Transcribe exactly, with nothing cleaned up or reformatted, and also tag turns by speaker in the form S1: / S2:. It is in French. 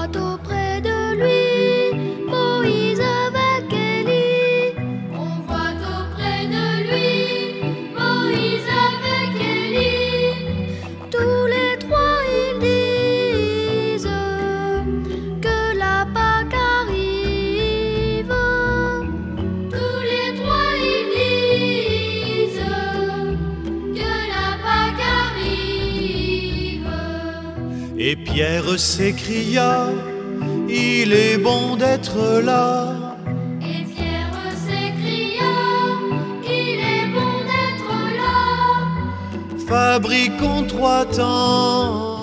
S1: voit auprès de lui Moïse avec Élie.
S2: On voit auprès de lui Moïse avec Élie.
S1: Tous les trois ils disent que la Pâque arrive.
S2: Tous les trois ils disent que la Pâque arrive.
S3: Et Pierre s'écria, il est bon d'être là.
S2: Et Pierre s'écria, il est bon d'être là.
S3: Fabriquons trois tentes